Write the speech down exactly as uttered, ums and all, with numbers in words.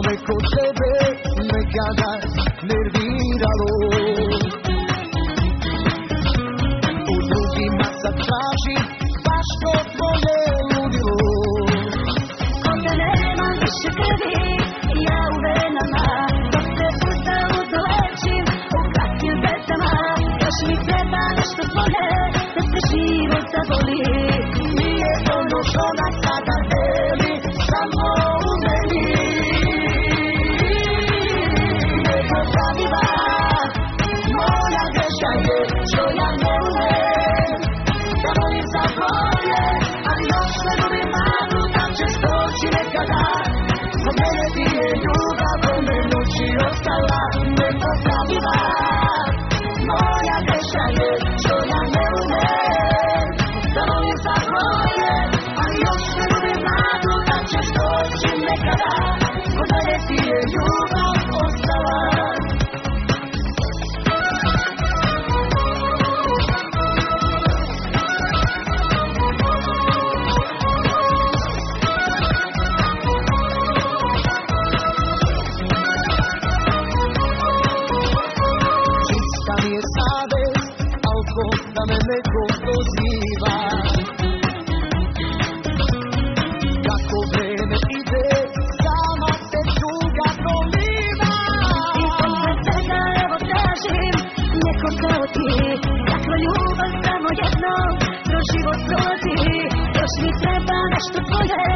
me kod tebe nekada nerviralo. U drugima sad tražim baš to tvoje ludilo. Kod te nema više krvi, ja u venama, dok te puta uzalečim u kratkim petama. Još mi treba nešto tvoje, da se život zaboli. Nije ono što nas sada deli, samo u meni. Nepopravljiva, moja greška je što ja ne umem da volim za tvoje, ali još ne gubim nadu da ćeš doći nekada. Kod mene ti je ljubav ko me noći ostala. Nepopravljiva, moja greška je što ja ne umem da volim za tvoje, ali još ne gubim nadu da ćeš doći nekada. Kod mene ti je ljubav ostala. Čista mi je savest, al ko da me neko proziva. Kako vreme ide, sama se tuga proliva. I posle svega evo tražim neko kao ti. Takva ljubav samo jedno kroz život prolazi. Još mi treba nešto tvoje,